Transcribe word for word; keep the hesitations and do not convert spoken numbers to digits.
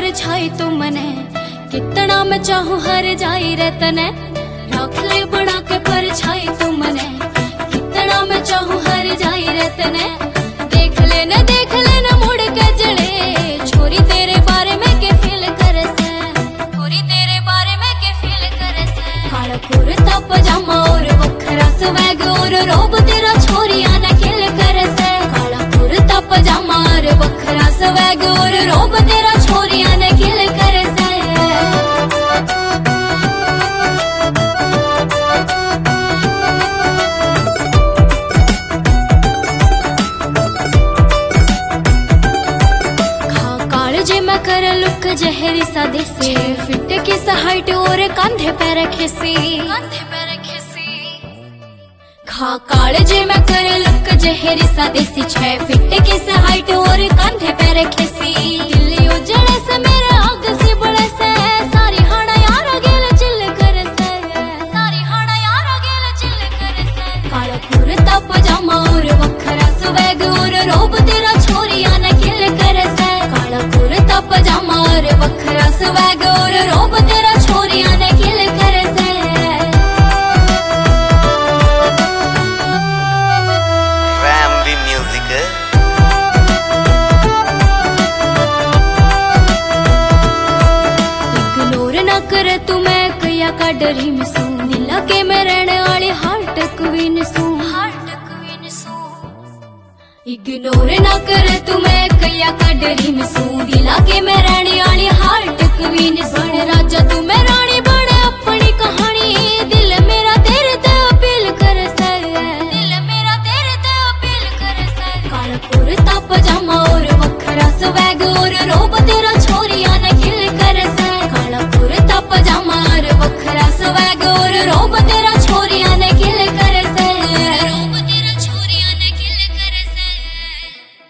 परछाई तू मने, कितना मैं चाहूँ हर जाई रे तने। रख ले बना के परछाई तू मने, कितना मैं चाहूँ हर जाई रे तने। देख लेना देख लेना मुड़ के जड़े, छोरी तेरे बारे में के फील करे से, छोरी तेरे बारे में के फील करे से। काला कुर्ता पजामा और वखरा स्वैग और रोब तेरा छोरिया न खिल करे से। काला कुर्ता पजामा और वखरा स्वैग और रोब तेरा छोरिया न खिल करे से। कर लुक जहरी सादे से, फिट की हाइट और कंधे पे रखे सी, कंधे पे रखे सी। खा काले जे मैं कर लुक जहरी सादे सी, छह फिट की हाइट और कंधे पे रखे सी। दिल उजड़े से मेरे आग से बड़े से, सारी हाड़ा यार गेल चिल करे से, सारी हाड़ा यार गेल चिल करे से। काला कुर्ता पजामा और वखरा स्वैग और रोब तेरा छोरिया न खिल करे से। काला कुर्ता पजामा और वखरा स्वैग और रोब तेरा छोरिया ने खिल करे से। रैम्बी म्यूजिक इग्नोर ना करे तू मैं कया का डरी मिसू, नीला के में रहने वाली हार्ट क्वीन सू, हार्ट क्वीन सू। इग्नोर ना करे तू मैं कया का डरी मिसू, दिला के में रहने वाली हार्ट क्वीन बन। राजा तू मैं रानी बने अपनी कहानी, दिल मेरा तेरे ते अपील करे से, दिल मेरा तेरे ते अपील करे से। काला कुर्ता पजामा और वखरा स्वैग और रोब तेरा